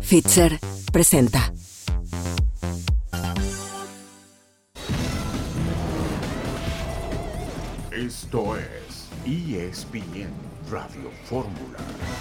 Fitzer presenta. Esto es ESPN Radio Fórmula.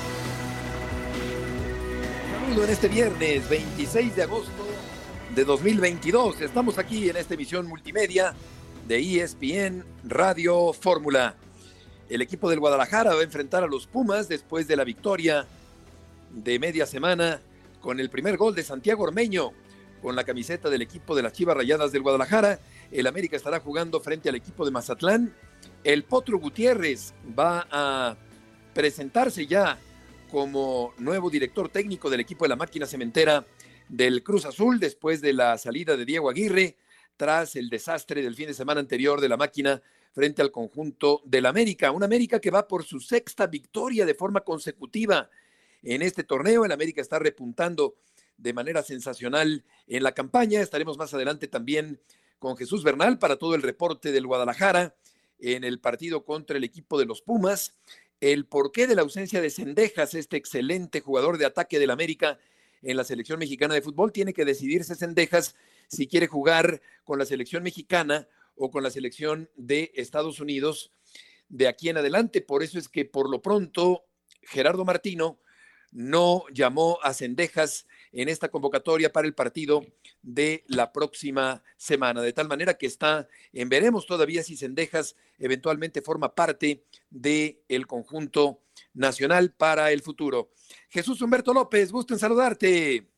Saludo en este viernes 26 de agosto de 2022. Estamos aquí en esta emisión multimedia de ESPN Radio Fórmula. El equipo del Guadalajara va a enfrentar a los Pumas después de la victoria de media semana con el primer gol de Santiago Ormeño con la camiseta del equipo de las Chivas Rayadas del Guadalajara. El América estará jugando frente al equipo de Mazatlán. El Potro Gutiérrez va a presentarse ya como nuevo director técnico del equipo de la máquina cementera del Cruz Azul después de la salida de Diego Aguirre tras el desastre del fin de semana anterior de la máquina frente al conjunto del América. Un América que va por su sexta victoria de forma consecutiva en este torneo. El América está repuntando de manera sensacional en la campaña. Estaremos más adelante también con Jesús Bernal para todo el reporte del Guadalajara en el partido contra el equipo de los Pumas. El porqué de la ausencia de Cendejas, este excelente jugador de ataque del América en la selección mexicana de fútbol. Tiene que decidirse Cendejas si quiere jugar con la selección mexicana o con la selección de Estados Unidos de aquí en adelante. Por eso es que por lo pronto Gerardo Martino no llamó a Cendejas en esta convocatoria para el partido de la próxima semana, de tal manera que está en veremos todavía si Cendejas eventualmente forma parte del conjunto nacional para el futuro. Jesús Humberto López, gusto en saludarte.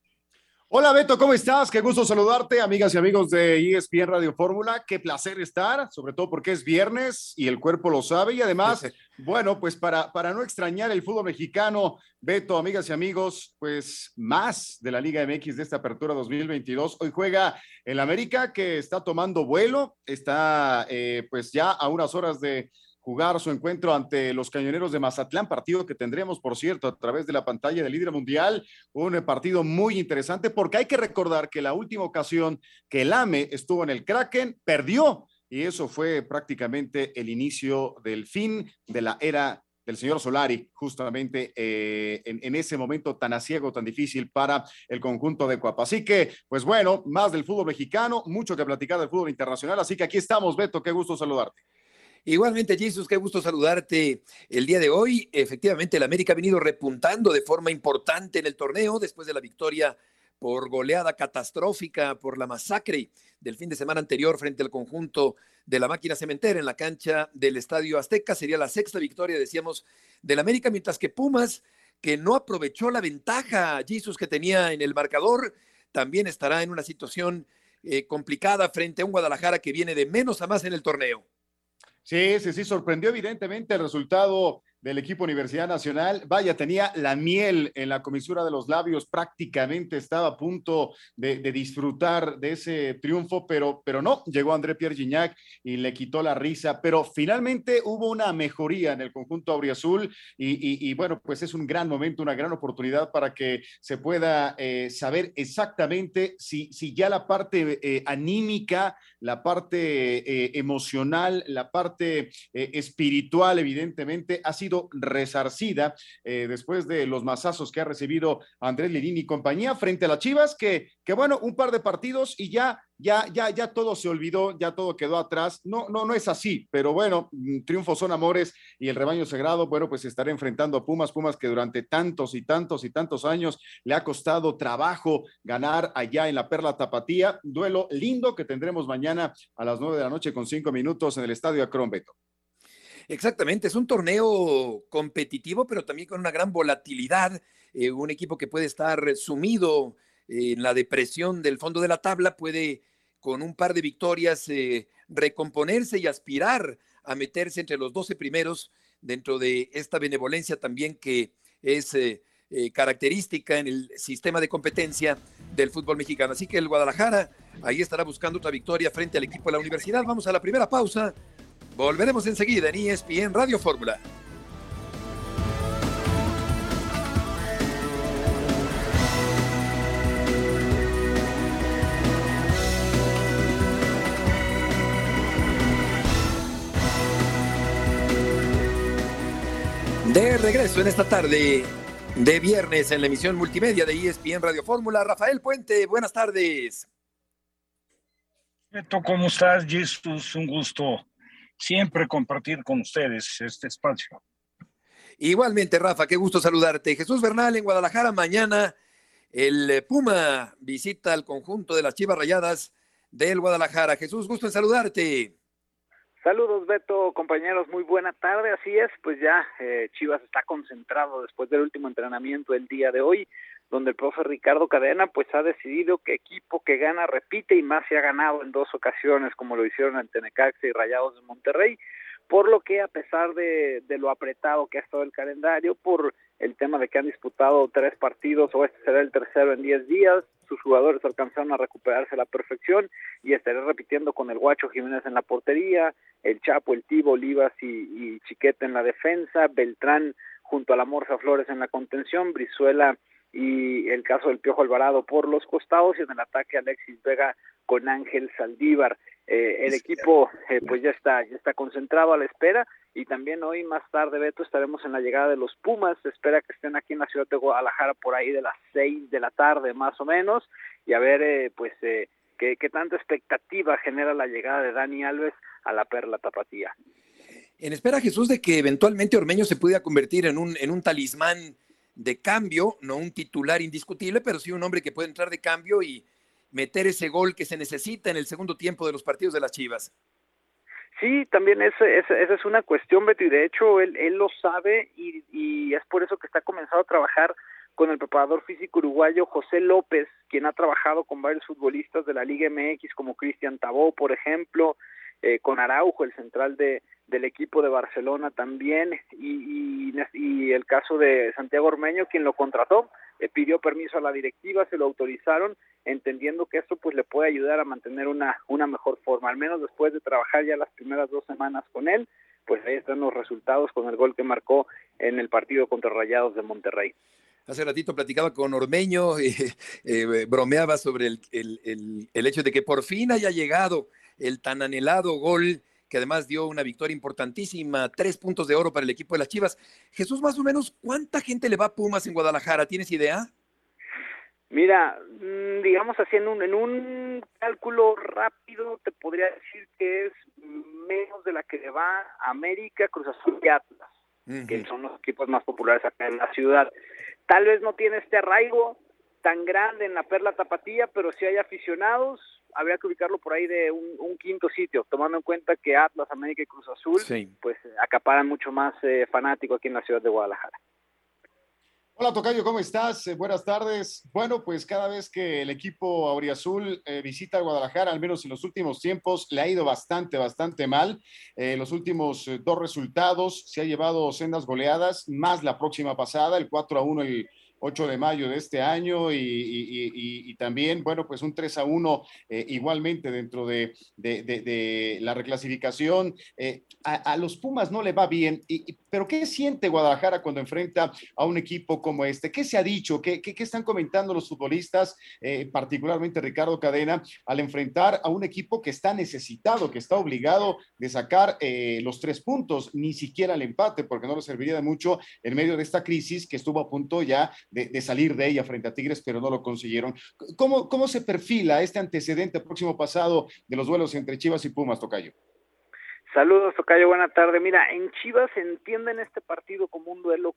Hola Beto, ¿cómo estás? Qué gusto saludarte, amigas y amigos de ESPN Radio Fórmula. Qué placer estar, sobre todo porque es viernes y el cuerpo lo sabe. Y además, bueno, pues para no extrañar el fútbol mexicano, Beto, amigas y amigos, pues más de la Liga MX de esta apertura 2022. Hoy juega el América, que está tomando vuelo, está pues ya a unas horas de jugar su encuentro ante los Cañoneros de Mazatlán, partido que tendremos, por cierto, a través de la pantalla del líder mundial, un partido muy interesante, porque hay que recordar que la última ocasión que el AME estuvo en el Kraken, perdió, y eso fue prácticamente el inicio del fin de la era del señor Solari, justamente en ese momento tan aciago, tan difícil para el conjunto de Cuapa. Así que, pues bueno, más del fútbol mexicano, mucho que platicar del fútbol internacional, así que aquí estamos, Beto, qué gusto saludarte. Igualmente, Jesús, qué gusto saludarte el día de hoy. Efectivamente, el América ha venido repuntando de forma importante en el torneo después de la victoria por goleada catastrófica por la masacre del fin de semana anterior frente al conjunto de la máquina cementera en la cancha del Estadio Azteca. Sería la sexta victoria, decíamos, del América, mientras que Pumas, que no aprovechó la ventaja, Jesús, que tenía en el marcador, también estará en una situación complicada frente a un Guadalajara que viene de menos a más en el torneo. Sí, sorprendió evidentemente el resultado del equipo Universidad Nacional. Vaya, tenía la miel en la comisura de los labios, prácticamente estaba a punto de disfrutar de ese triunfo, pero no, llegó André Pierre Gignac y le quitó la risa, pero finalmente hubo una mejoría en el conjunto auriazul y bueno, pues es un gran momento, una gran oportunidad para que se pueda saber exactamente si ya la parte anímica, la parte emocional, la parte espiritual, evidentemente, ha sido resarcida después de los mazazos que ha recibido Andrés Lilini y compañía frente a las Chivas, que bueno, un par de partidos y ya todo se olvidó, ya todo quedó atrás. No es así, pero bueno, triunfos son amores y el rebaño sagrado, bueno, pues estará enfrentando a Pumas que durante tantos años le ha costado trabajo ganar allá en la Perla Tapatía. Duelo lindo que tendremos mañana a las 9 de la noche con 5 minutos en el Estadio Akron, Beto. Exactamente, es un torneo competitivo, pero también con una gran volatilidad. Un equipo que puede estar sumido en la depresión del fondo de la tabla puede, con un par de victorias, recomponerse y aspirar a meterse entre los 12 primeros dentro de esta benevolencia también que es característica en el sistema de competencia del fútbol mexicano. Así que el Guadalajara ahí estará buscando otra victoria frente al equipo de la Universidad. Vamos a la primera pausa. Volveremos enseguida en ESPN Radio Fórmula. De regreso en esta tarde De viernes en la emisión multimedia de ESPN Radio Fórmula. Rafael Puente, buenas tardes. Beto, ¿cómo estás? Jesús, un gusto siempre compartir con ustedes este espacio. Igualmente, Rafa, qué gusto saludarte. Jesús Bernal en Guadalajara. Mañana el Puma visita al conjunto de las Chivas Rayadas del Guadalajara. Jesús, gusto en saludarte. Saludos, Beto, compañeros, muy buena tarde. Así es, pues ya Chivas está concentrado después del último entrenamiento del día de hoy, donde el profe Ricardo Cadena pues ha decidido que equipo que gana repite, y más se ha ganado en 2 ocasiones, como lo hicieron ante Necaxa y Rayados de Monterrey, por lo que a pesar de lo apretado que ha estado el calendario, por el tema de que han disputado 3 partidos, o este será el tercero en 10 días, sus jugadores alcanzaron a recuperarse a la perfección, y estaré repitiendo con el Guacho Jiménez en la portería, el Chapo, el Tibo, Olivas y Chiquete en la defensa, Beltrán junto a la Morsa Flores en la contención, Brizuela y el caso del Piojo Alvarado por los costados, y en el ataque Alexis Vega con Ángel Saldívar. El equipo pues ya está concentrado a la espera, y también hoy más tarde, Beto, estaremos en la llegada de los Pumas. Se espera que estén aquí en la ciudad de Guadalajara por ahí de las 6 de la tarde más o menos, y a ver qué tanta expectativa genera la llegada de Dani Alves a la Perla Tapatía. En espera, Jesús, de que eventualmente Ormeño se pudiera convertir en un talismán de cambio, no un titular indiscutible, pero sí un hombre que puede entrar de cambio y meter ese gol que se necesita en el segundo tiempo de los partidos de las Chivas. Sí, también esa es una cuestión, Beto, y de hecho él lo sabe, y es por eso que está comenzando a trabajar con el preparador físico uruguayo José López, quien ha trabajado con varios futbolistas de la Liga MX, como Cristian Tabó, por ejemplo, con Araujo, el central del equipo de Barcelona también, y el caso de Santiago Ormeño, quien lo contrató, pidió permiso a la directiva, se lo autorizaron, entendiendo que esto pues le puede ayudar a mantener una mejor forma, al menos después de trabajar ya las primeras 2 semanas con él. Pues ahí están los resultados con el gol que marcó en el partido contra Rayados de Monterrey. Hace ratito platicaba con Ormeño, bromeaba sobre el hecho de que por fin haya llegado el tan anhelado gol, que además dio una victoria importantísima, 3 puntos de oro para el equipo de las Chivas. Jesús, más o menos, ¿cuánta gente le va a Pumas en Guadalajara? ¿Tienes idea? Mira, digamos así, en un cálculo rápido, te podría decir que es menos de la que le va a América, Cruz Azul y Atlas, que son los equipos más populares acá en la ciudad. Tal vez no tiene este arraigo tan grande en la Perla Tapatía, pero sí hay aficionados. Habría que ubicarlo por ahí de un quinto sitio, tomando en cuenta que Atlas, América y Cruz Azul pues acaparan mucho más fanático aquí en la ciudad de Guadalajara. Hola, tocayo, ¿cómo estás? Buenas tardes. Bueno, pues cada vez que el equipo auriazul visita Guadalajara, al menos en los últimos tiempos, le ha ido bastante mal. Los últimos 2 resultados, se ha llevado sendas goleadas, más la próxima pasada, el 4-1 el 8 de mayo de este año, y también, bueno, pues un 3-1 igualmente dentro de la reclasificación. A los Pumas no le va bien, pero ¿qué siente Guadalajara cuando enfrenta a un equipo como este? ¿Qué se ha dicho? ¿Qué están comentando los futbolistas, particularmente Ricardo Cadena, al enfrentar a un equipo que está necesitado, que está obligado de sacar los 3 puntos, ni siquiera el empate, porque no le serviría de mucho en medio de esta crisis que estuvo a punto ya de salir de ella frente a Tigres, pero no lo consiguieron? ¿Cómo se perfila este antecedente próximo pasado de los duelos entre Chivas y Pumas, tocayo? Saludos, tocayo, buena tarde. Mira, en Chivas entienden este partido como un duelo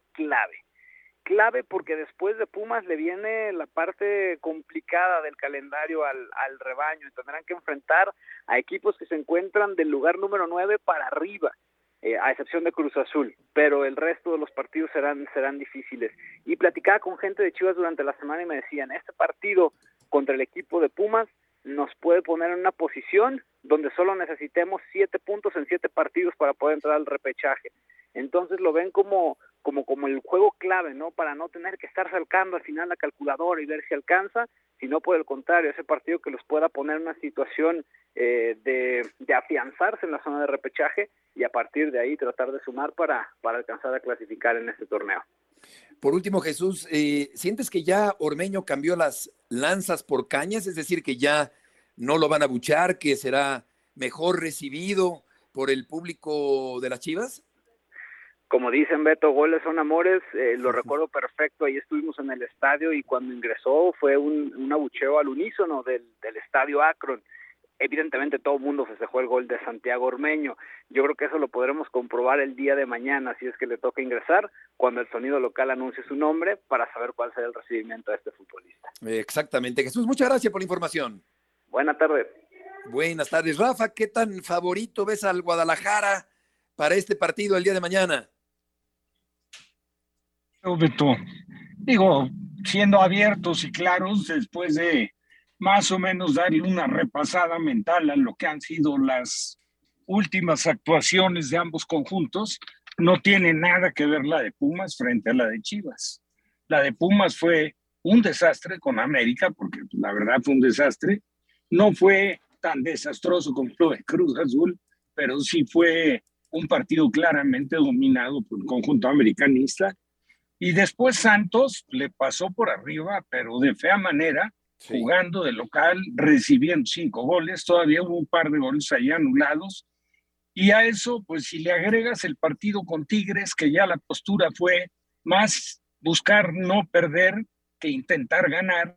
clave porque después de Pumas le viene la parte complicada del calendario al rebaño, y tendrán que enfrentar a equipos que se encuentran del lugar número 9 para arriba, a excepción de Cruz Azul, pero el resto de los partidos serán difíciles. Y platicaba con gente de Chivas durante la semana y me decían, este partido contra el equipo de Pumas nos puede poner en una posición donde solo necesitemos 7 puntos en 7 partidos para poder entrar al repechaje. Entonces lo ven como el juego clave, ¿no? Para no tener que estar sacando al final la calculadora y ver si alcanza, sino por el contrario, ese partido que los pueda poner en una situación de afianzarse en la zona de repechaje, y a partir de ahí tratar de sumar para alcanzar a clasificar en este torneo. Por último, Jesús, ¿sientes que ya Ormeño cambió las lanzas por cañas? Es decir, que ya no lo van a abuchar, que será mejor recibido por el público de las Chivas. como dicen, Beto, goles son amores. Lo recuerdo perfecto, ahí estuvimos en el estadio y cuando ingresó fue un abucheo al unísono del estadio Akron. Evidentemente todo el mundo festejó el gol de Santiago Ormeño. Yo creo que eso lo podremos comprobar el día de mañana, si es que le toca ingresar, cuando el sonido local anuncie su nombre, para saber cuál será el recibimiento de este futbolista. Exactamente. Jesús, muchas gracias por la información. Buenas tardes. Buenas tardes. Rafa, ¿qué tan favorito ves al Guadalajara para este partido el día de mañana? Beto, digo, siendo abiertos y claros, después de más o menos darle una repasada mental a lo que han sido las últimas actuaciones de ambos conjuntos, no tiene nada que ver la de Pumas frente a la de Chivas. La de Pumas fue un desastre con América, porque la verdad fue un desastre. No fue tan desastroso como lo de Cruz Azul, pero sí fue un partido claramente dominado por el conjunto americanista. Y después Santos le pasó por arriba, pero de fea manera, sí, jugando de local, recibiendo 5 goles, todavía hubo un par de goles ahí anulados. Y a eso, pues si le agregas el partido con Tigres, que ya la postura fue más buscar no perder que intentar ganar,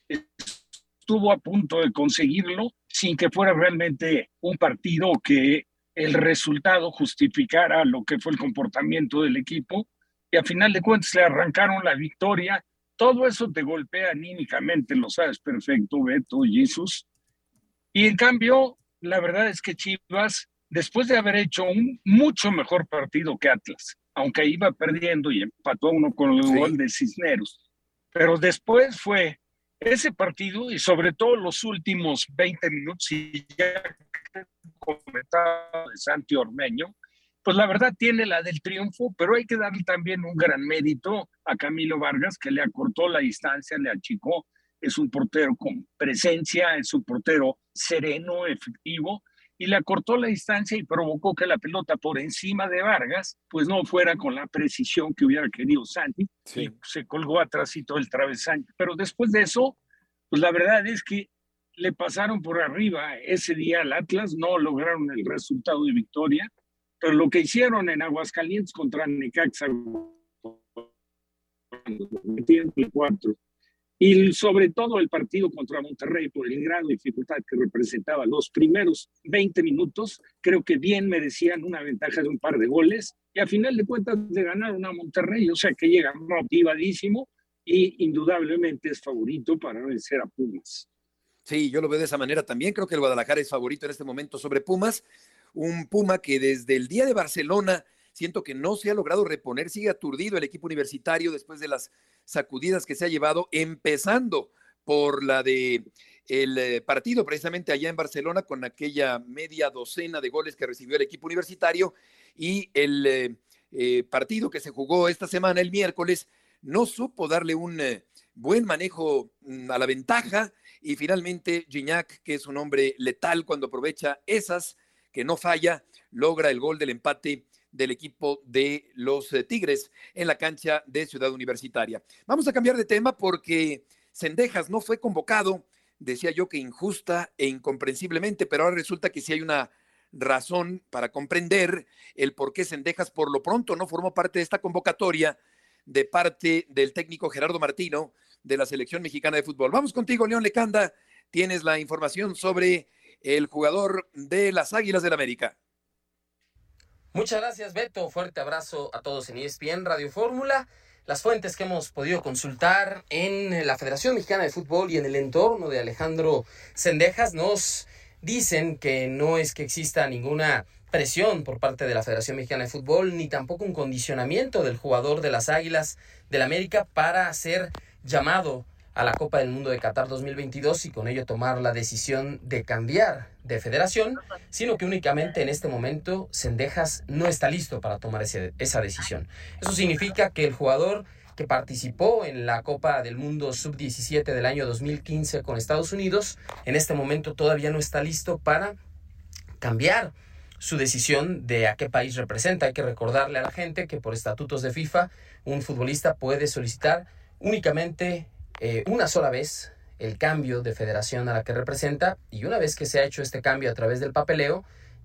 estuvo a punto de conseguirlo sin que fuera realmente un partido que el resultado justificara lo que fue el comportamiento del equipo, y a final de cuentas le arrancaron la victoria. Todo eso te golpea anímicamente, lo sabes perfecto, Beto, Jesús. Y en cambio, la verdad es que Chivas, después de haber hecho un mucho mejor partido que Atlas, aunque iba perdiendo y empató a 1 con el gol de Cisneros, pero después fue ese partido y sobre todo los últimos 20 minutos, y ya comentaba de Santi Ormeño, pues la verdad tiene la del triunfo, pero hay que darle también un gran mérito a Camilo Vargas, que le acortó la distancia, le achicó. Es un portero con presencia, es un portero sereno, efectivo, y le acortó la distancia y provocó que la pelota por encima de Vargas pues no fuera con la precisión que hubiera querido Santi, sí, y se colgó atrásito del travesaño. Pero después de eso, pues la verdad es que le pasaron por arriba ese día al Atlas, no lograron el resultado de victoria, pero lo que hicieron en Aguascalientes contra Necaxa, metieron el 4, y sobre todo el partido contra Monterrey por el grado de dificultad que representaba los primeros 20 minutos, creo que bien merecían una ventaja de un par de goles, y a final de cuentas le ganaron a Monterrey, o sea que llega motivadísimo y indudablemente es favorito para vencer a Pumas. Sí, yo lo veo de esa manera también. Creo que el Guadalajara es favorito en este momento sobre Pumas. Un Puma que desde el día de Barcelona siento que no se ha logrado reponer, sigue aturdido el equipo universitario después de las sacudidas que se ha llevado, empezando por la de el partido precisamente allá en Barcelona con aquella media docena de goles que recibió el equipo universitario, y el partido que se jugó esta semana, el miércoles, no supo darle un buen manejo a la ventaja, y finalmente Gignac, que es un hombre letal cuando aprovecha esas, que no falla, logra el gol del empate del equipo de los Tigres en la cancha de Ciudad Universitaria. Vamos a cambiar de tema porque Zendejas no fue convocado, decía yo que injusta e incomprensiblemente, pero ahora resulta que sí hay una razón para comprender el por qué Zendejas por lo pronto no formó parte de esta convocatoria de parte del técnico Gerardo Martino de la selección mexicana de fútbol. Vamos contigo, León Lecanda, tienes la información sobre el jugador de las Águilas del América. Muchas gracias, Beto. Fuerte abrazo a todos en ESPN Radio Fórmula. Las fuentes que hemos podido consultar en la Federación Mexicana de Fútbol y en el entorno de Alejandro Zendejas nos dicen que no es que exista ninguna presión por parte de la Federación Mexicana de Fútbol, ni tampoco un condicionamiento del jugador de las Águilas del América para ser llamado a la Copa del Mundo de Qatar 2022 y con ello tomar la decisión de cambiar de federación, sino que únicamente en este momento Zendejas no está listo para tomar esa decisión. Eso significa que el jugador que participó en la Copa del Mundo Sub-17 del año 2015 con Estados Unidos, en este momento todavía no está listo para cambiar su decisión de a qué país representa. Hay que recordarle a la gente que por estatutos de FIFA, un futbolista puede solicitar únicamente una sola vez el cambio de federación a la que representa, y una vez que se ha hecho este cambio a través del papeleo,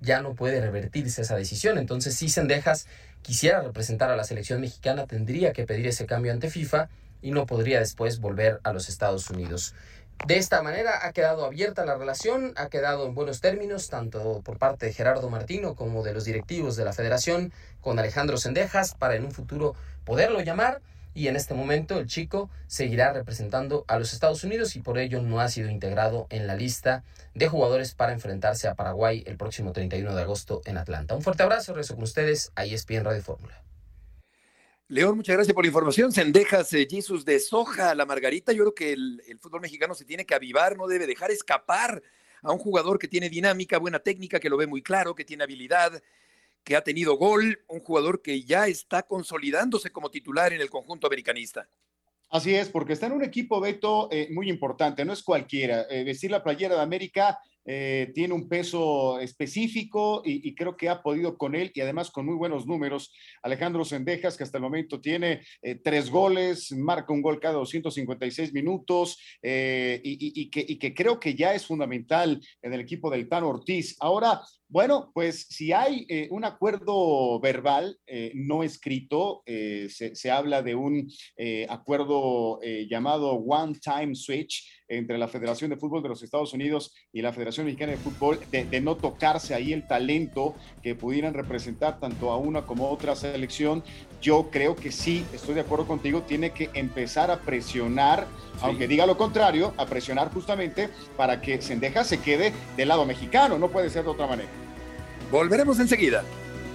ya no puede revertirse esa decisión. Entonces, si Zendejas quisiera representar a la selección mexicana, tendría que pedir ese cambio ante FIFA y no podría después volver a los Estados Unidos. De esta manera ha quedado abierta la relación, ha quedado en buenos términos, tanto por parte de Gerardo Martino como de los directivos de la federación con Alejandro Zendejas, para en un futuro poderlo llamar, y en este momento el chico seguirá representando a los Estados Unidos y por ello no ha sido integrado en la lista de jugadores para enfrentarse a Paraguay el próximo 31 de agosto en Atlanta. Un fuerte abrazo, regreso con ustedes a ESPN Radio Fórmula. León, muchas gracias por la información. Zendejas, Jesus de Soja, la Margarita. Yo creo que el fútbol mexicano se tiene que avivar, no debe dejar escapar a un jugador que tiene dinámica, buena técnica, que lo ve muy claro, que tiene habilidad, que ha tenido gol, un jugador que ya está consolidándose como titular en el conjunto americanista. Así es, porque está en un equipo, Beto, muy importante, no es cualquiera. Vestir la playera de América tiene un peso específico y creo que ha podido con él y además con muy buenos números. Alejandro Zendejas, que hasta el momento tiene 3 goles, marca un gol cada 256 minutos y que creo que ya es fundamental en el equipo del Tan Ortiz. Ahora, bueno, pues si hay un acuerdo verbal no escrito, se habla de un acuerdo llamado One Time Switch entre la Federación de Fútbol de los Estados Unidos y la Federación Mexicana de Fútbol, de no tocarse ahí el talento que pudieran representar tanto a una como a otra selección. Yo creo que sí, estoy de acuerdo contigo, tiene que empezar a presionar, sí, aunque diga lo contrario, a presionar justamente para que Zendejas se quede del lado mexicano, no puede ser de otra manera. Volveremos enseguida.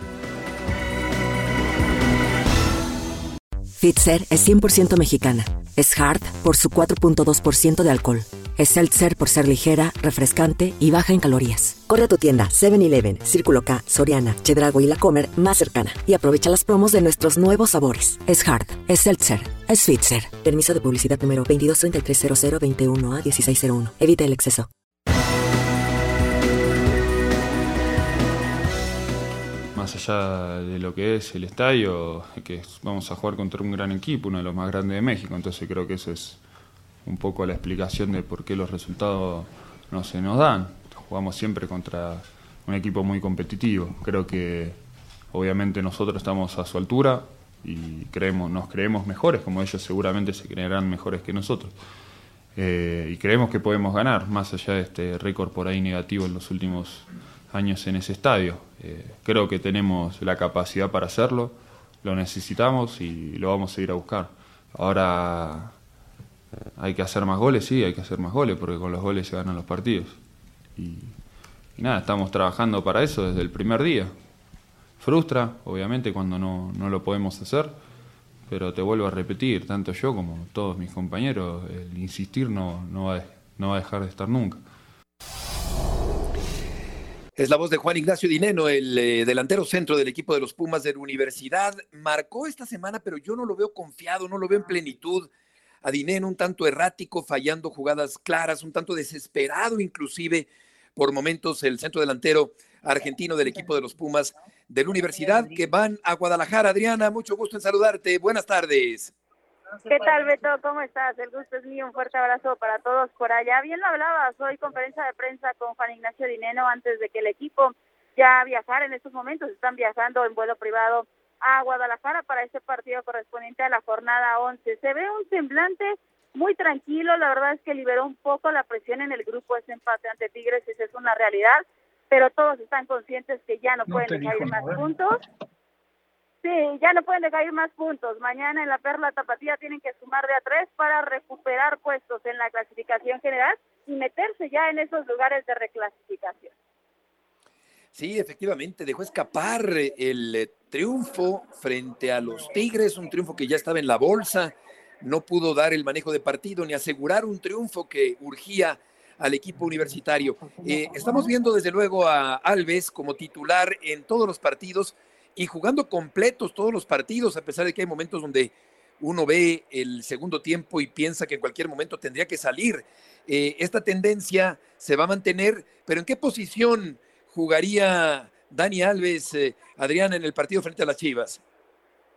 Fitzer es 100% mexicana. Es Hard por su 4.2% de alcohol. Es Seltzer por ser ligera, refrescante y baja en calorías. Corre a tu tienda 7-Eleven, Círculo K, Soriana, Chedraui y La Comer más cercana y aprovecha las promos de nuestros nuevos sabores. Es Hard, es Seltzer, es Fitzer. Permiso de publicidad número 22330021A1601. Evita el exceso. Más allá de lo que es el estadio, que vamos a jugar contra un gran equipo, uno de los más grandes de México, entonces creo que eso es un poco la explicación de por qué los resultados no se nos dan. Jugamos siempre contra un equipo muy competitivo. Creo que obviamente nosotros estamos a su altura y nos creemos mejores, como ellos seguramente se creerán mejores que nosotros. Y creemos que podemos ganar, más allá de este récord por ahí negativo en los últimos años en ese estadio. Creo que tenemos la capacidad para hacerlo, lo necesitamos y lo vamos a ir a buscar. Ahora hay que hacer más goles, sí, hay que hacer más goles, porque con los goles se ganan los partidos. Y nada, estamos trabajando para eso desde el primer día. Frustra, obviamente, cuando no lo podemos hacer, pero te vuelvo a repetir, tanto yo como todos mis compañeros, el insistir no va a dejar de estar nunca. Es la voz de Juan Ignacio Dineno, el delantero centro del equipo de los Pumas de la Universidad. Marcó esta semana, pero yo no lo veo confiado, no lo veo en plenitud. A Dineno un tanto errático, fallando jugadas claras, un tanto desesperado inclusive por momentos el centro delantero argentino del equipo de los Pumas de la Universidad, que van a Guadalajara. Adriana, mucho gusto en saludarte. Buenas tardes. ¿Qué tal, Beto? ¿Cómo estás? El gusto es mío. Un fuerte abrazo para todos por allá. Bien lo hablabas, hoy conferencia de prensa con Juan Ignacio Dineno antes de que el equipo ya viajara. En estos momentos están viajando en vuelo privado a Guadalajara para este partido correspondiente a la jornada 11. Se ve un semblante muy tranquilo, la verdad es que liberó un poco la presión en el grupo ese empate ante Tigres, esa es una realidad, pero todos están conscientes que ya no pueden dejar ir más puntos. Sí, ya no pueden dejar ir más puntos. Mañana en la Perla Tapatía tienen que sumar de a 3 para recuperar puestos en la clasificación general y meterse ya en esos lugares de reclasificación. Sí, efectivamente, dejó escapar el triunfo frente a los Tigres, un triunfo que ya estaba en la bolsa, no pudo dar el manejo de partido ni asegurar un triunfo que urgía al equipo universitario. Estamos viendo desde luego a Alves como titular en todos los partidos y jugando completos todos los partidos, a pesar de que hay momentos donde uno ve el segundo tiempo y piensa que en cualquier momento tendría que salir. Esta tendencia se va a mantener, pero ¿en qué posición jugaría Dani Alves, Adrián, en el partido frente a las Chivas?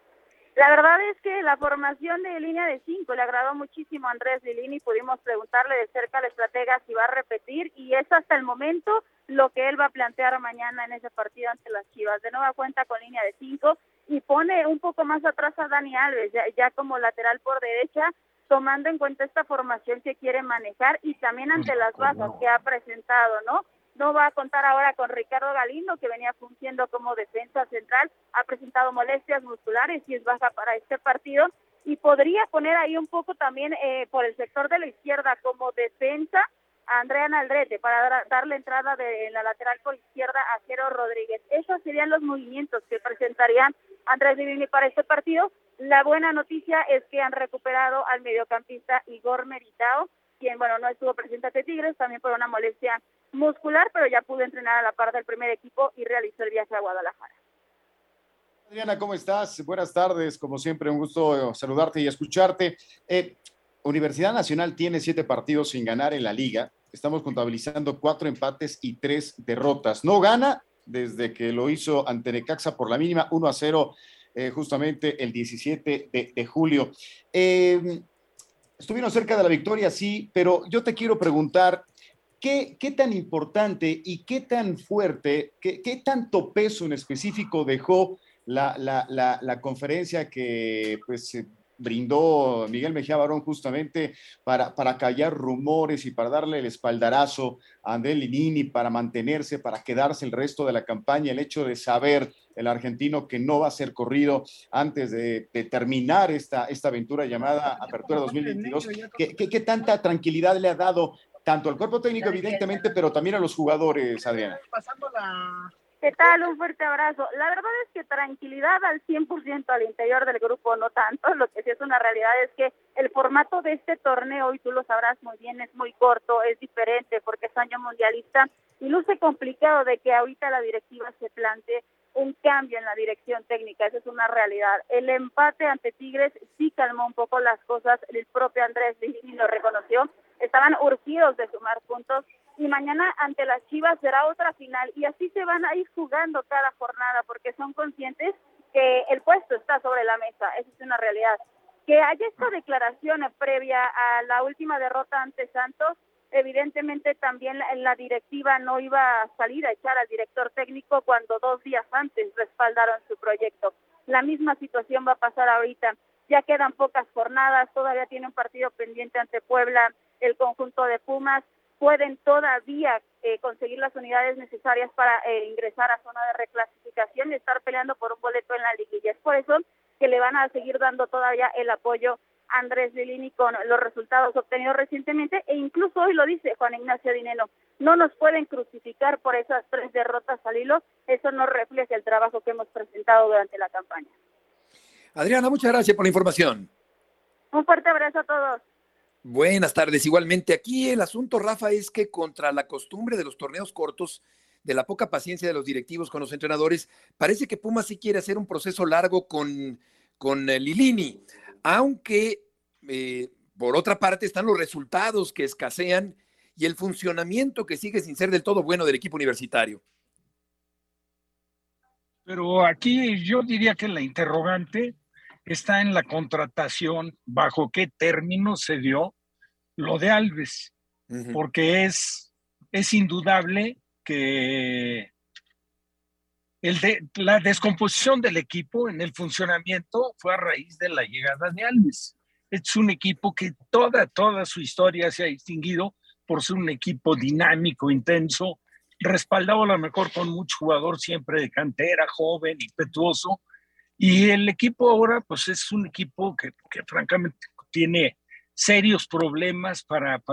La verdad es que la formación de línea de 5 le agradó muchísimo a Andrés Lilini. Pudimos preguntarle de cerca al estratega si va a repetir, y es hasta el momento lo que él va a plantear mañana en ese partido ante las Chivas. De nueva cuenta con línea de 5 y pone un poco más atrás a Dani Alves, ya como lateral por derecha, tomando en cuenta esta formación que quiere manejar y también ante las bajas que ha presentado, ¿no? No va a contar ahora con Ricardo Galindo, que venía fungiendo como defensa central, ha presentado molestias musculares y es baja para este partido, y podría poner ahí un poco también por el sector de la izquierda como defensa a Andrea Naldrete para darle entrada de la lateral por izquierda a Jero Rodríguez. Esos serían los movimientos que presentarían Andrés Lilini para este partido. La buena noticia es que han recuperado al mediocampista Igor Meritao, quien, bueno, no estuvo presente ante Tigres, también por una molestia muscular, pero ya pudo entrenar a la par del primer equipo y realizó el viaje a Guadalajara. Adriana, ¿cómo estás? Buenas tardes, como siempre, un gusto saludarte y escucharte. Universidad Nacional tiene 7 partidos sin ganar en la liga, estamos contabilizando 4 empates y 3 derrotas. No gana desde que lo hizo ante Necaxa por la mínima, 1-0, justamente el 17 de julio. Estuvieron cerca de la victoria, sí, pero yo te quiero preguntar, ¿qué tan importante y qué tan fuerte, qué tanto peso en específico dejó la conferencia que pues brindó Miguel Mejía Barón justamente para callar rumores y para darle el espaldarazo a Andrés Lilini, para mantenerse, para quedarse el resto de la campaña, el hecho de saber el argentino que no va a ser corrido antes de terminar esta aventura llamada Apertura 2022? ¿Qué tanta tranquilidad le ha dado tanto al cuerpo técnico, evidentemente, pero también a los jugadores, Adriana? ¿Qué tal? Un fuerte abrazo. La verdad es que tranquilidad al 100% al interior del grupo, no tanto. Lo que sí es una realidad es que el formato de este torneo, y tú lo sabrás muy bien, es muy corto, es diferente porque es año mundialista y luce complicado de que ahorita la directiva se plantee un cambio en la dirección técnica. Esa es una realidad. El empate ante Tigres sí calmó un poco las cosas, el propio Andrés Lilini lo reconoció, estaban urgidos de sumar puntos, y mañana ante las Chivas será otra final, y así se van a ir jugando cada jornada porque son conscientes que el puesto está sobre la mesa. Esa es una realidad. Que haya esta declaración previa a la última derrota ante Santos, evidentemente también la directiva no iba a salir a echar al director técnico cuando 2 días antes respaldaron su proyecto. La misma situación va a pasar ahorita. Ya quedan pocas jornadas, todavía tiene un partido pendiente ante Puebla, el conjunto de Pumas. Pueden todavía conseguir las unidades necesarias para ingresar a zona de reclasificación y estar peleando por un boleto en la liguilla. Es por eso que le van a seguir dando todavía el apoyo a Andrés Lilini con los resultados obtenidos recientemente, e incluso hoy lo dice Juan Ignacio Dineno, no nos pueden crucificar por esas 3 derrotas al hilo, eso no refleja el trabajo que hemos presentado durante la campaña. Adriana, muchas gracias por la información. Un fuerte abrazo a todos. Buenas tardes. Igualmente, aquí el asunto, Rafa, es que contra la costumbre de los torneos cortos, de la poca paciencia de los directivos con los entrenadores, parece que Pumas sí quiere hacer un proceso largo con Lilini, aunque por otra parte están los resultados que escasean y el funcionamiento que sigue sin ser del todo bueno del equipo universitario. Pero aquí yo diría que la interrogante está en la contratación, bajo qué términos se dio lo de Alves, porque es indudable que la descomposición del equipo en el funcionamiento fue a raíz de la llegada de Alves. Es un equipo que toda su historia se ha distinguido por ser un equipo dinámico, intenso, respaldado a lo mejor con mucho jugador siempre de cantera, joven, impetuoso. Y el equipo ahora, pues es un equipo que francamente tiene serios problemas para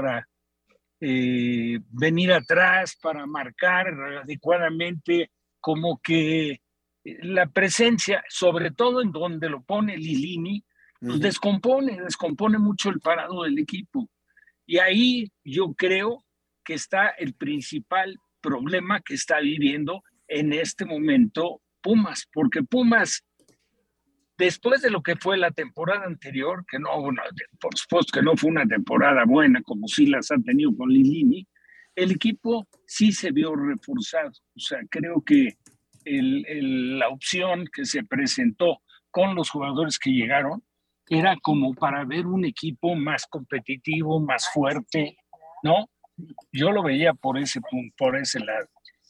venir atrás, para marcar adecuadamente, como que la presencia, sobre todo en donde lo pone Lilini, pues descompone mucho el parado del equipo. Y ahí yo creo que está el principal problema que está viviendo en este momento Pumas, porque Pumas, después de lo que fue la temporada anterior, que no, bueno, por supuesto que no fue una temporada buena como sí las ha tenido con Lilini, el equipo sí se vio reforzado. O sea, creo que la opción que se presentó con los jugadores que llegaron, era como para ver un equipo más competitivo, más fuerte, ¿no? Yo lo veía por ese lado.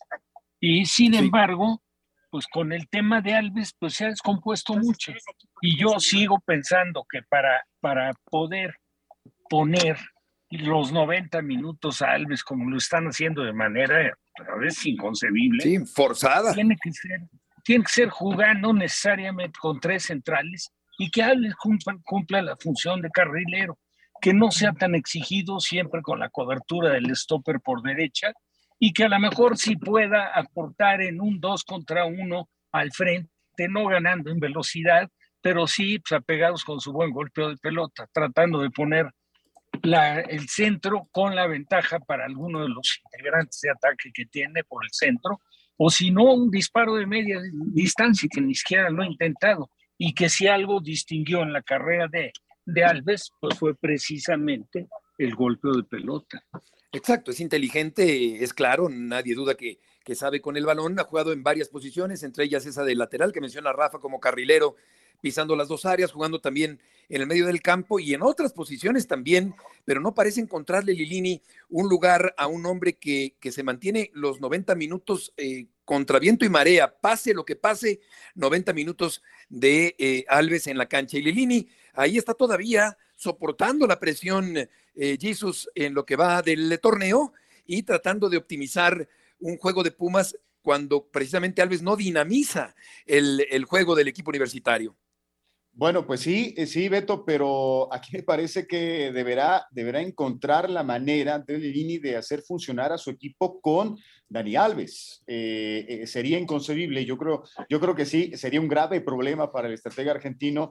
Y sin embargo, pues con el tema de Alves, pues se ha descompuesto mucho. Y yo sigo pensando que para poder poner los 90 minutos a Alves como lo están haciendo de manera a veces inconcebible. Sí, forzada. Tiene que ser jugando necesariamente con 3 centrales y que Alves cumpla la función de carrilero, que no sea tan exigido siempre con la cobertura del stopper por derecha y que a lo mejor sí pueda aportar en un 2 contra 1 al frente, no ganando en velocidad, pero sí pues, apegados con su buen golpeo de pelota, tratando de poner el centro con la ventaja para alguno de los integrantes de ataque que tiene por el centro, o si no, un disparo de media distancia que ni siquiera lo ha intentado y que si algo distinguió en la carrera de Alves, pues fue precisamente el golpeo de pelota. Exacto, es inteligente, es claro, nadie duda que sabe con el balón, ha jugado en varias posiciones, entre ellas esa de lateral que menciona Rafa como carrilero, pisando las 2 áreas, jugando también en el medio del campo y en otras posiciones también, pero no parece encontrarle Lilini un lugar a un hombre que se mantiene los 90 minutos contra viento y marea, pase lo que pase, 90 minutos de Alves en la cancha. Y Lilini ahí está todavía soportando la presión Jesus en lo que va del torneo y tratando de optimizar un juego de Pumas cuando precisamente Alves no dinamiza el juego del equipo universitario. Bueno, pues sí, Beto, pero aquí me parece que deberá encontrar la manera de Lilini de hacer funcionar a su equipo con Dani Alves. Sería inconcebible, yo creo que sí, sería un grave problema para el estratega argentino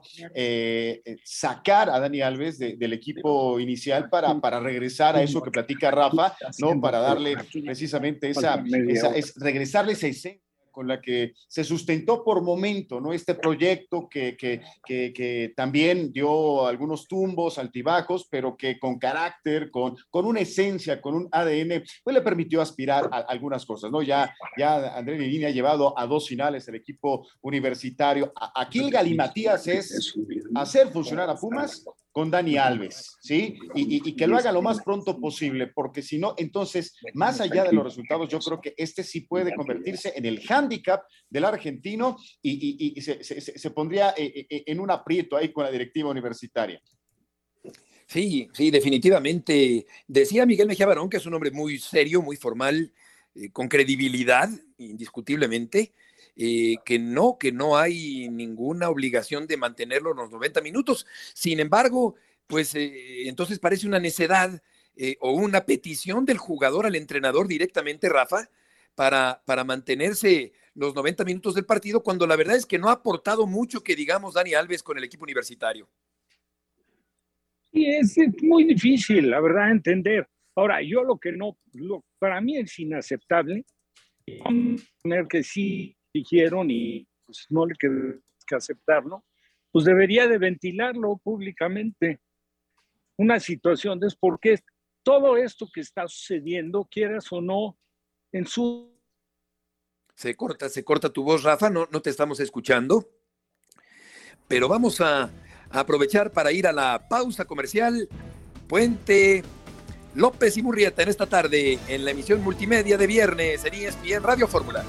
sacar a Dani Alves del equipo inicial para regresar a eso que platica Rafa, ¿no? Para darle precisamente regresarle esa esencia con la que se sustentó por momento, ¿no? Este proyecto que también dio algunos tumbos, altibajos, pero que con carácter, con una esencia, con un ADN, pues le permitió aspirar a algunas cosas, ¿no? Ya Andrés Lilini ha llevado a 2 finales el equipo universitario. Aquí el galimatías es hacer funcionar a Pumas con Dani Alves, ¿sí? Y que lo haga lo más pronto posible, porque si no, entonces, más allá de los resultados, yo creo que este sí puede convertirse en el hándicap del argentino y se pondría en un aprieto ahí con la directiva universitaria. Sí, definitivamente. Decía Miguel Mejía Barón, que es un hombre muy serio, muy formal, con credibilidad, indiscutiblemente, que no hay ninguna obligación de mantenerlo los 90 minutos. Sin embargo, pues entonces parece una necedad o una petición del jugador al entrenador directamente, Rafa, para mantenerse los 90 minutos del partido, cuando la verdad es que no ha aportado mucho que digamos Dani Alves con el equipo universitario. Y es muy difícil, la verdad, entender. Ahora, yo para mí es inaceptable tener que sí dijeron y pues no le queda que aceptarlo, pues debería de ventilarlo públicamente. Una situación de por qué todo esto que está sucediendo, quieras o no, en su... Se corta tu voz, Rafa, no te estamos escuchando, pero vamos a aprovechar para ir a la pausa comercial. Puente, López y Murrieta en esta tarde en la emisión multimedia de viernes en ESPN Radio Fórmula.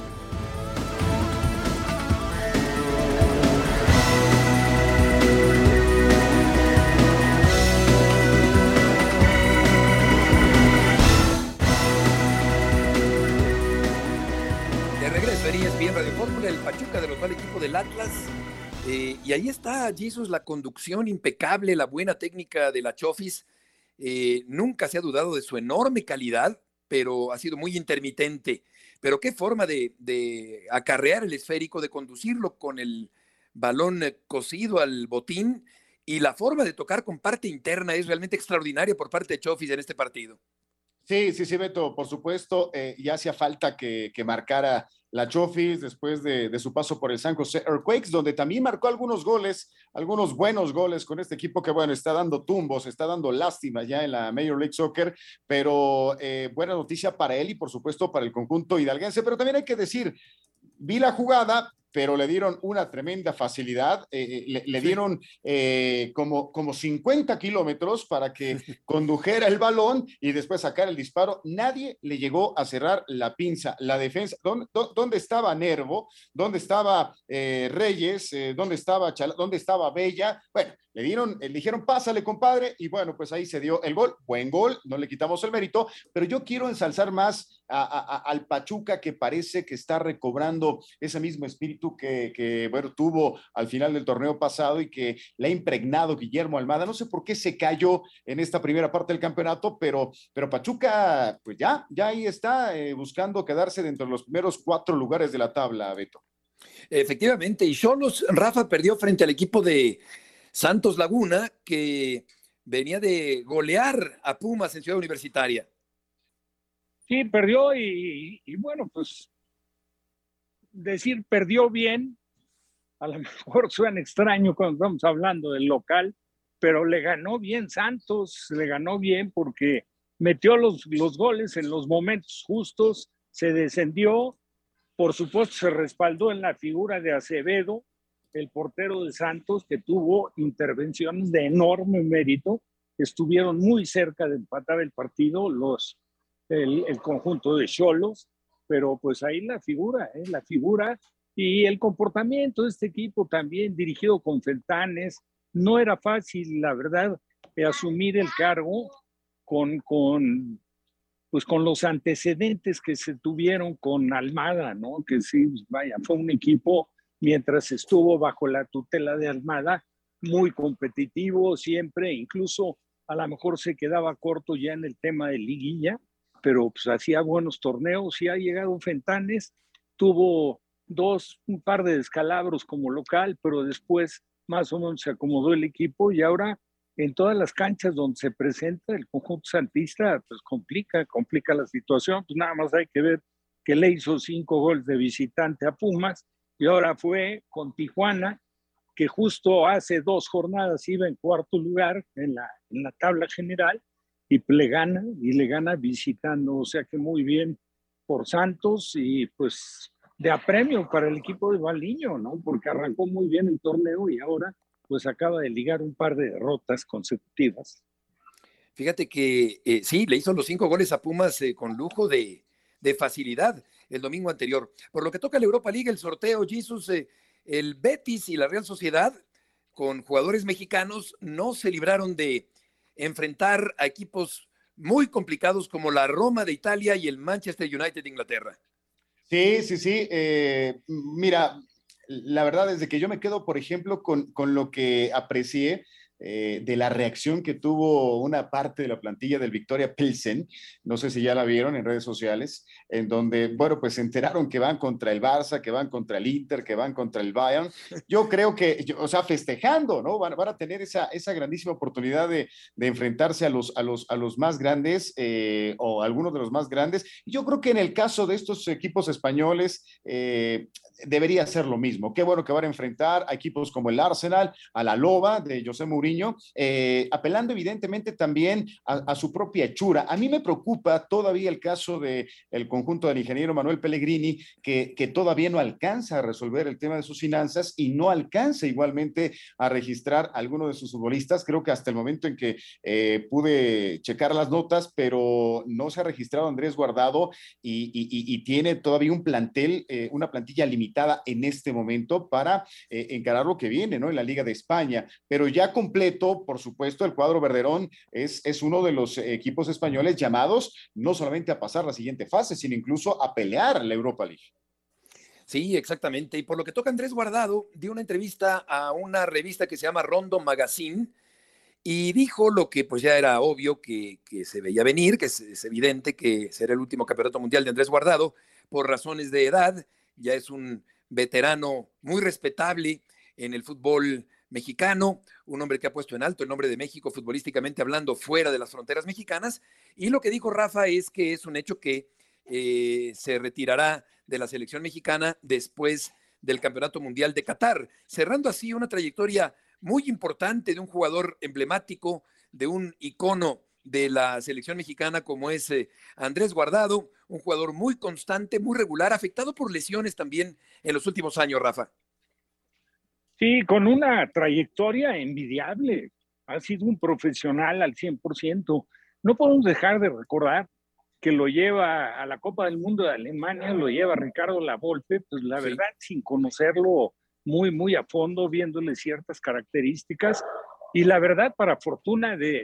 De regreso en ESPN Radio Fórmula, el Pachuca derrotó al equipo del Atlas. Y ahí está, Jesus, la conducción impecable, la buena técnica de la Chofis. Nunca se ha dudado de su enorme calidad, pero ha sido muy intermitente. Pero qué forma de acarrear el esférico, de conducirlo con el balón cosido al botín, y la forma de tocar con parte interna es realmente extraordinaria por parte de Chofis en este partido. Sí, Beto, por supuesto, ya hacía falta que marcara la Chofis después de su paso por el San José Earthquakes, donde también marcó algunos buenos goles con este equipo que, bueno, está dando tumbos, está dando lástima ya en la Major League Soccer, pero buena noticia para él y, por supuesto, para el conjunto hidalguense. Pero también hay que decir, vi la jugada pero le dieron una tremenda facilidad, le dieron como 50 kilómetros para que condujera el balón y después sacar el disparo. Nadie le llegó a cerrar la pinza, la defensa. ¿Dónde estaba Nervo? ¿Dónde estaba Reyes? ¿Dónde estaba Bella? Bueno, le dijeron, pásale, compadre, y bueno, pues ahí se dio el gol, buen gol, no le quitamos el mérito, pero yo quiero ensalzar más al Pachuca, que parece que está recobrando ese mismo espíritu que bueno, tuvo al final del torneo pasado y que le ha impregnado Guillermo Almada. No sé por qué se cayó en esta primera parte del campeonato, pero Pachuca, pues ya ahí está, buscando quedarse dentro de los primeros 4 lugares de la tabla, Beto. Efectivamente, y Xolos, Rafa, perdió frente al equipo de Santos Laguna, que venía de golear a Pumas en Ciudad Universitaria. Sí, perdió y bueno, pues decir perdió bien, a lo mejor suena extraño cuando estamos hablando del local, pero le ganó bien Santos, le ganó bien porque metió los goles en los momentos justos, se descendió, por supuesto se respaldó en la figura de Acevedo, el portero de Santos, que tuvo intervenciones de enorme mérito, estuvieron muy cerca de empatar el partido el conjunto de Xolos, pero pues ahí la figura y el comportamiento de este equipo también dirigido con Fentanes. No era fácil, la verdad, asumir el cargo con los antecedentes que se tuvieron con Almada, ¿no? Que sí, vaya, fue un equipo, mientras estuvo bajo la tutela de Almada, muy competitivo siempre, incluso a lo mejor se quedaba corto ya en el tema de liguilla, pero pues hacía buenos torneos. Y ha llegado Fentanes, tuvo un par de descalabros como local, pero después más o menos se acomodó el equipo y ahora en todas las canchas donde se presenta el conjunto santista, pues complica la situación. Pues nada más hay que ver que le hizo 5 goles de visitante a Pumas y ahora fue con Tijuana, que justo hace 2 jornadas iba en 4º lugar en la tabla general, y le gana visitando. O sea que muy bien por Santos y pues de apremio para el equipo de Valiño, ¿no? Porque arrancó muy bien el torneo y ahora pues acaba de ligar un par de derrotas consecutivas. Fíjate que sí, le hizo los 5 goles a Pumas con lujo de facilidad el domingo anterior. Por lo que toca la Europa League, el sorteo, Jesús, el Betis y la Real Sociedad, con jugadores mexicanos, no se libraron de enfrentar a equipos muy complicados como la Roma de Italia y el Manchester United de Inglaterra. Sí. Mira, la verdad es de que yo me quedo, por ejemplo, con lo que aprecié de la reacción que tuvo una parte de la plantilla del Victoria Pilsen. No sé si ya la vieron en redes sociales, en donde, bueno, pues se enteraron que van contra el Barça, que van contra el Inter, que van contra el Bayern. Yo creo que, o sea, festejando, ¿no? Van a tener esa grandísima oportunidad de enfrentarse a los más grandes o algunos de los más grandes. Yo creo que en el caso de estos equipos españoles debería ser lo mismo. Qué bueno que van a enfrentar a equipos como el Arsenal, a la Loba de José Mourinho, apelando evidentemente también a su propia hechura. A mí me preocupa todavía el caso del conjunto del ingeniero Manuel Pellegrini, que todavía no alcanza a resolver el tema de sus finanzas y no alcanza igualmente a registrar a alguno de sus futbolistas. Creo que hasta el momento en que pude checar las notas, pero no se ha registrado Andrés Guardado y tiene todavía un plantel, una plantilla limitada en este momento para encarar lo que viene, ¿no? En la Liga de España, pero ya completo, por supuesto, el cuadro verderón es uno de los equipos españoles llamados no solamente a pasar la siguiente fase, sino incluso a pelear la Europa League. Sí, exactamente. Y por lo que toca, Andrés Guardado dio una entrevista a una revista que se llama Rondo Magazine y dijo lo que pues ya era obvio que se veía venir, que es evidente que será el último campeonato mundial de Andrés Guardado por razones de edad. Ya es un veterano muy respetable en el fútbol mexicano, un hombre que ha puesto en alto el nombre de México futbolísticamente hablando fuera de las fronteras mexicanas. Y lo que dijo Rafa es que es un hecho que se retirará de la selección mexicana después del Campeonato Mundial de Qatar, cerrando así una trayectoria muy importante de un jugador emblemático, de un icono de la selección mexicana como es Andrés Guardado, un jugador muy constante, muy regular, afectado por lesiones también en los últimos años, Rafa. Sí, con una trayectoria envidiable. Ha sido un profesional al 100%. No podemos dejar de recordar que lo lleva a la Copa del Mundo de Alemania, lo lleva Ricardo Lavolpe, pues la verdad, sin conocerlo muy, muy a fondo, viéndole ciertas características. Y la verdad, para fortuna de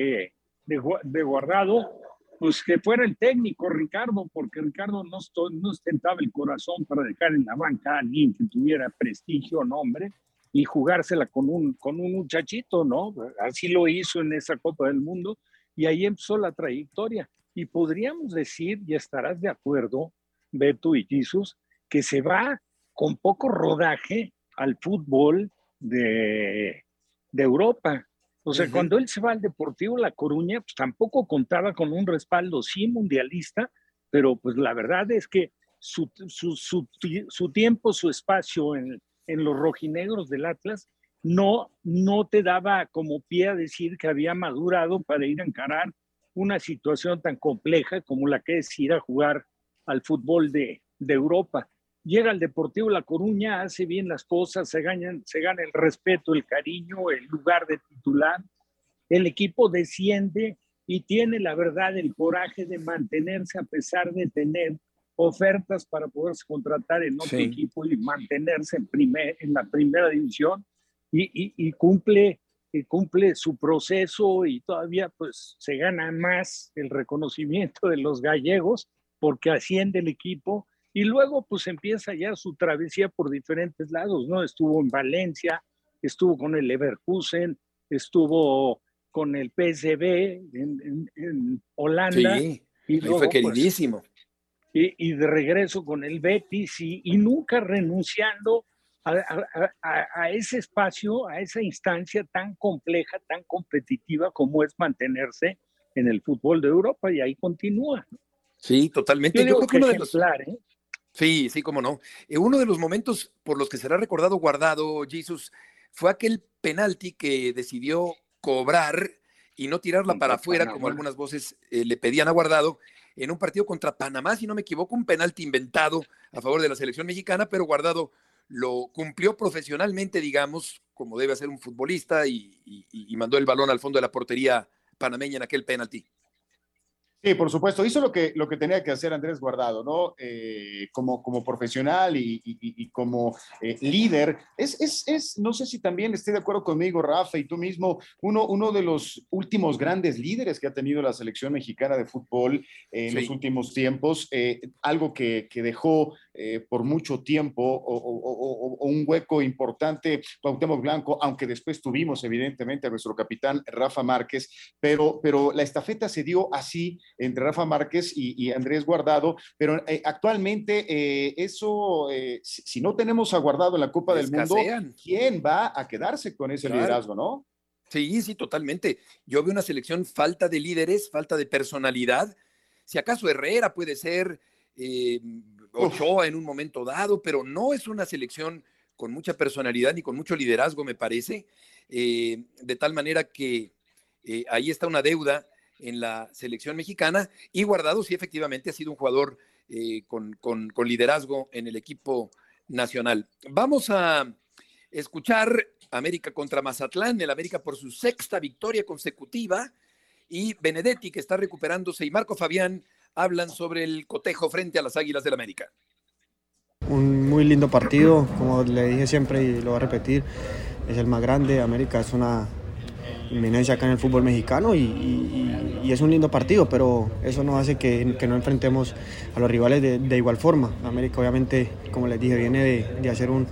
Guardado, pues que fuera el técnico Ricardo, porque Ricardo no ostentaba el corazón para dejar en la banca a alguien que tuviera prestigio, nombre, y jugársela con un muchachito, ¿no? Así lo hizo en esa Copa del Mundo, y ahí empezó la trayectoria. Y podríamos decir, y estarás de acuerdo, Beto y Jesús, que se va con poco rodaje al fútbol de Europa. O sea, cuando él se va al Deportivo La Coruña, pues tampoco contaba con un respaldo, sí, mundialista, pero pues la verdad es que su tiempo, su espacio en los rojinegros del Atlas no te daba como pie a decir que había madurado para ir a encarar una situación tan compleja como la que es ir a jugar al fútbol de Europa. Llega al Deportivo La Coruña, hace bien las cosas, se gana el respeto, el cariño, el lugar de titular. El equipo desciende y tiene, la verdad, el coraje de mantenerse a pesar de tener ofertas para poderse contratar en otro equipo y mantenerse en la primera división y cumple su proceso, y todavía pues se gana más el reconocimiento de los gallegos porque asciende el equipo. Y luego pues empieza ya su travesía por diferentes lados, ¿no? Estuvo en Valencia, estuvo con el Leverkusen, estuvo con el PSV en Holanda. Sí, y luego, fue queridísimo. Pues, y de regreso con el Betis, y nunca renunciando a ese espacio, a esa instancia tan compleja, tan competitiva como es mantenerse en el fútbol de Europa, y ahí continúa. Sí, totalmente. Yo creo que uno de los... Sí, cómo no. Uno de los momentos por los que será recordado Guardado, Jesús, fue aquel penalti que decidió cobrar y no tirarla para afuera, como algunas voces le pedían a Guardado, en un partido contra Panamá, si no me equivoco, un penalti inventado a favor de la selección mexicana, pero Guardado lo cumplió profesionalmente, digamos, como debe hacer un futbolista, y mandó el balón al fondo de la portería panameña en aquel penalti. Sí, por supuesto, hizo lo que tenía que hacer Andrés Guardado, ¿no? Como profesional y como líder. No sé si también esté de acuerdo conmigo, Rafa, y tú mismo, uno de los últimos grandes líderes que ha tenido la selección mexicana de fútbol en los últimos tiempos, algo que dejó por mucho tiempo o un hueco importante, Cuauhtémoc Blanco, aunque después tuvimos evidentemente a nuestro capitán Rafa Márquez, pero la estafeta se dio así entre Rafa Márquez y Andrés Guardado, pero actualmente si no tenemos a Guardado en la Copa del Mundo, ¿quién va a quedarse con ese liderazgo, no? Sí, totalmente. Yo veo una selección falta de líderes, falta de personalidad. Si acaso Herrera puede ser, Ochoa en un momento dado, pero no es una selección con mucha personalidad ni con mucho liderazgo, me parece. De tal manera que ahí está una deuda en la selección mexicana, y Guardado sí efectivamente ha sido un jugador con liderazgo en el equipo nacional. Vamos a escuchar América contra Mazatlán, el América por su 6ª victoria consecutiva, y Benedetti, que está recuperándose, y Marco Fabián hablan sobre el cotejo frente a las Águilas del América. Un muy lindo partido, como le dije siempre y lo voy a repetir, es el más grande. América es una inminencia acá en el fútbol mexicano y es un lindo partido, pero eso no hace que no enfrentemos a los rivales de igual forma. América obviamente, como les dije, viene de hacer unos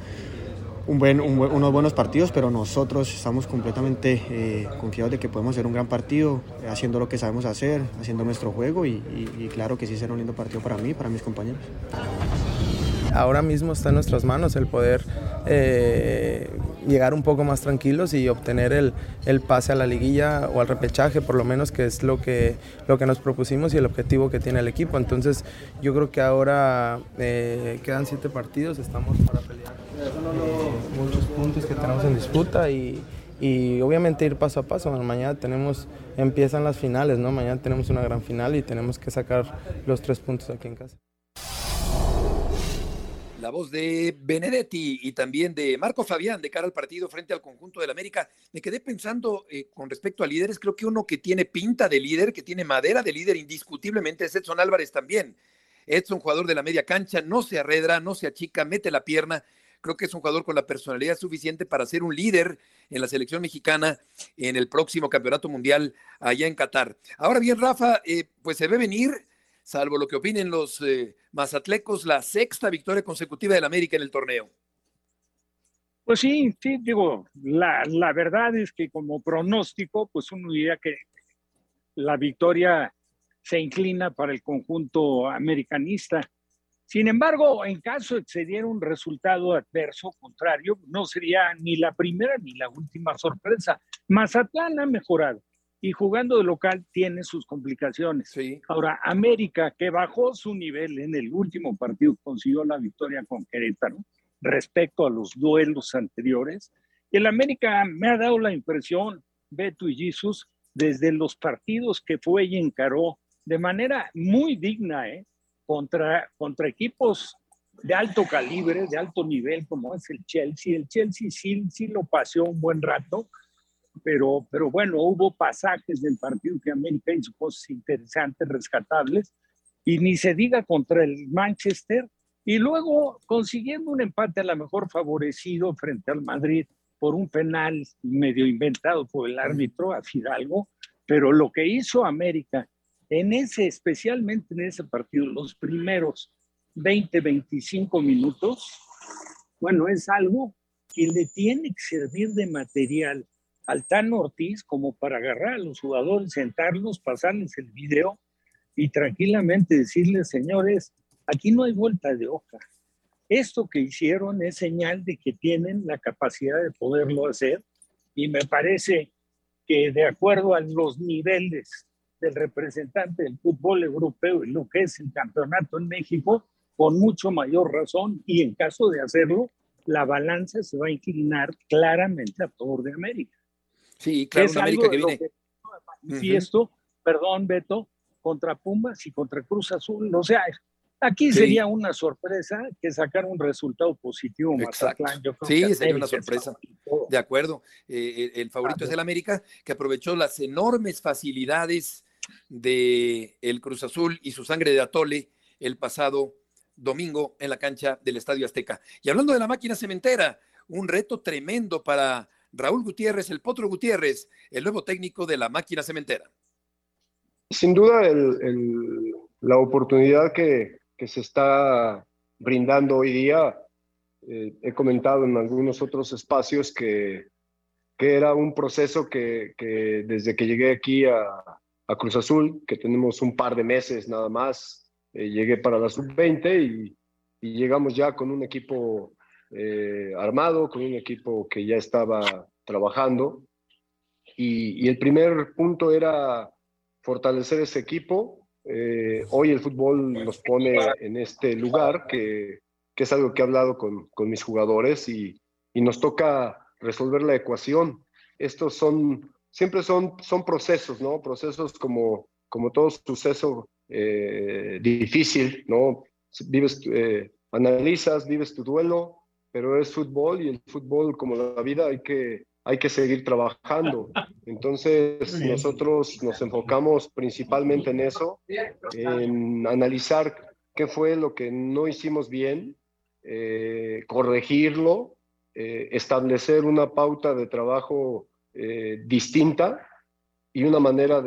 buenos partidos, pero nosotros estamos completamente confiados de que podemos hacer un gran partido, haciendo lo que sabemos hacer, haciendo nuestro juego y claro que sí será un lindo partido para mí y para mis compañeros. Ahora mismo está en nuestras manos el poder llegar un poco más tranquilos y obtener el pase a la liguilla o al repechaje, por lo menos, que es lo que nos propusimos y el objetivo que tiene el equipo. Entonces yo creo que ahora quedan 7 partidos, estamos para pelear muchos puntos que tenemos en disputa y obviamente ir paso a paso. Mañana tenemos empiezan las finales, ¿no? Mañana tenemos una gran final y tenemos que sacar los 3 puntos aquí en casa. La voz de Benedetti y también de Marco Fabián de cara al partido frente al conjunto del América. Me quedé pensando con respecto a líderes, creo que uno que tiene pinta de líder, que tiene madera de líder indiscutiblemente es Edson Álvarez también. Edson, jugador de la media cancha, no se arredra, no se achica, mete la pierna. Creo que es un jugador con la personalidad suficiente para ser un líder en la selección mexicana en el próximo Campeonato Mundial allá en Qatar. Ahora bien, Rafa, pues se ve venir, salvo lo que opinen los mazatlecos, la 6ª victoria consecutiva del América en el torneo. Pues sí, digo, la verdad es que como pronóstico, pues uno diría que la victoria se inclina para el conjunto americanista. Sin embargo, en caso de que se diera un resultado adverso, contrario, no sería ni la primera ni la última sorpresa. Mazatlán ha mejorado y jugando de local tiene sus complicaciones. Sí. Ahora, América, que bajó su nivel en el último partido, consiguió la victoria con Querétaro respecto a los duelos anteriores. El América me ha dado la impresión, Beto y Jesus, desde los partidos que fue y encaró de manera muy digna, contra equipos de alto calibre, de alto nivel, como es el Chelsea. El Chelsea sí lo paseó un buen rato, pero bueno, hubo pasajes del partido que América hizo cosas interesantes, rescatables, y ni se diga contra el Manchester, y luego consiguiendo un empate a lo mejor favorecido frente al Madrid por un penal medio inventado por el árbitro a Fidalgo, pero lo que hizo América especialmente en ese partido, los primeros 20-25 minutos, bueno, es algo que le tiene que servir de material al Tano Ortiz como para agarrar a los jugadores, sentarlos, pasarles el video y tranquilamente decirles, señores, aquí no hay vuelta de hoja. Esto que hicieron es señal de que tienen la capacidad de poderlo hacer y me parece que de acuerdo a los niveles del representante del fútbol europeo y lo que es el campeonato en México, con mucho mayor razón, y en caso de hacerlo, la balanza se va a inclinar claramente a favor de América. Sí, claro, una América que viene. Manifiesto, perdón, Beto, contra Pumas y contra Cruz Azul. O sea, aquí sería una sorpresa que sacar un resultado positivo. Mazatlán. Yo creo que sería una sorpresa. De acuerdo. El favorito es el América, que aprovechó las enormes facilidades del Cruz Azul y su sangre de atole el pasado domingo en la cancha del Estadio Azteca. Y hablando de la máquina cementera, un reto tremendo para Raúl Gutiérrez, el Potro Gutiérrez, el nuevo técnico de la máquina cementera. Sin duda la oportunidad que se está brindando hoy día, he comentado en algunos otros espacios que era un proceso que desde que llegué aquí a Cruz Azul, que tenemos un par de meses nada más, llegué para la sub-20 y llegamos ya con un equipo armado, con un equipo que ya estaba trabajando y el primer punto era fortalecer ese equipo. Hoy el fútbol nos pone en este lugar que es algo que he hablado con mis jugadores y nos toca resolver la ecuación. Estos siempre son procesos, ¿no? Procesos como todo suceso difícil, ¿no? Analizas, vives tu duelo, pero es fútbol y el fútbol, como la vida, hay que seguir trabajando. Entonces nosotros nos enfocamos principalmente en eso, en analizar qué fue lo que no hicimos bien, corregirlo, establecer una pauta de trabajo distinta y una manera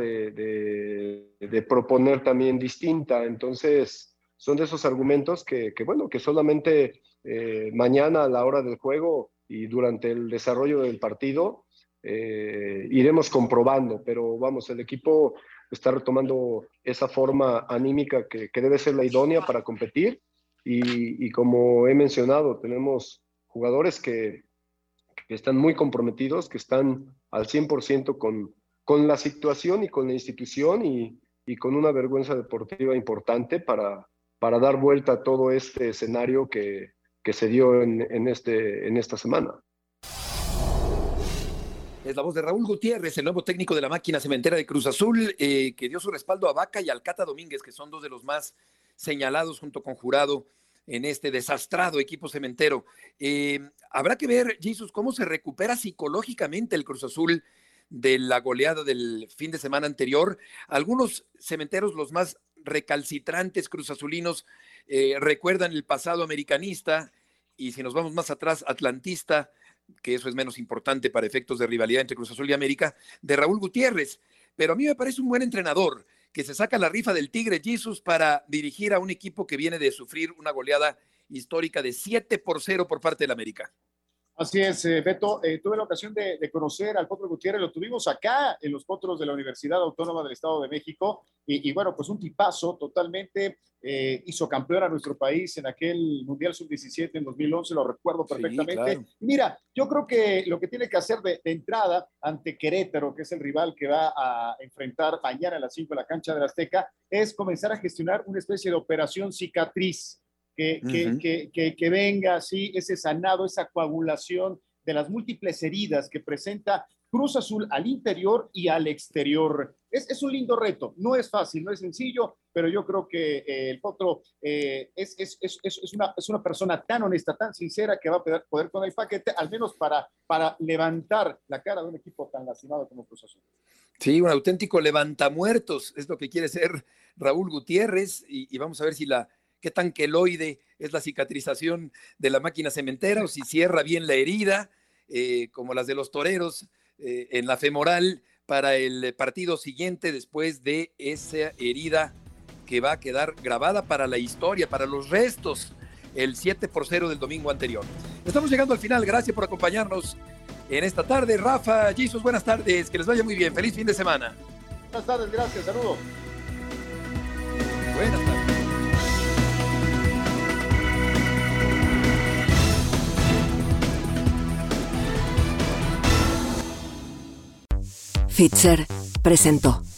de proponer también distinta. Entonces son de esos argumentos que solamente mañana a la hora del juego y durante el desarrollo del partido iremos comprobando, pero vamos, el equipo está retomando esa forma anímica que debe ser la idónea para competir y como he mencionado, tenemos jugadores que están muy comprometidos, que están al 100% con la situación y con la institución y con una vergüenza deportiva importante para dar vuelta a todo este escenario que se dio en esta semana. Es la voz de Raúl Gutiérrez, el nuevo técnico de la máquina cementera de Cruz Azul, que dio su respaldo a Vaca y al Cata Domínguez, que son dos de los más señalados junto con Jurado en este desastrado equipo cementero. Habrá que ver, Jesús, cómo se recupera psicológicamente el Cruz Azul de la goleada del fin de semana anterior. Algunos cementeros, los más recalcitrantes cruzazulinos, recuerdan el pasado americanista, y si nos vamos más atrás, atlantista, que eso es menos importante para efectos de rivalidad entre Cruz Azul y América, de Raúl Gutiérrez. Pero a mí me parece un buen entrenador, que se saca la rifa del Tigre, Jesús, para dirigir a un equipo que viene de sufrir una goleada histórica de 7-0 por parte del América. Así es, Beto. Tuve la ocasión de conocer al Potro Gutiérrez, lo tuvimos acá en los Potros de la Universidad Autónoma del Estado de México, y bueno, pues un tipazo totalmente. Hizo campeón a nuestro país en aquel Mundial Sub-17 en 2011, lo recuerdo perfectamente. Sí, claro. Mira, yo creo que lo que tiene que hacer de entrada ante Querétaro, que es el rival que va a enfrentar mañana a las 5 en la cancha de la Azteca, es comenzar a gestionar una especie de operación cicatriz, que venga así ese sanado, esa coagulación de las múltiples heridas que presenta Cruz Azul al interior y al exterior. Es un lindo reto, no es fácil, no es sencillo, pero yo creo que el Potro es una persona tan honesta, tan sincera, que va a poder con el paquete, al menos para levantar la cara de un equipo tan lastimado como Cruz Azul. Sí, un auténtico levantamuertos es lo que quiere ser Raúl Gutiérrez, y vamos a ver si qué tan queloide es la cicatrización de la máquina cementera, o si cierra bien la herida, como las de los toreros, en la femoral, para el partido siguiente, después de esa herida que va a quedar grabada para la historia, para los restos, el 7-0 del domingo anterior. Estamos llegando al final, gracias por acompañarnos en esta tarde. Rafa, Jesús, buenas tardes, que les vaya muy bien, feliz fin de semana. Buenas tardes, gracias, saludos. Buenas tardes. Fitzer presentó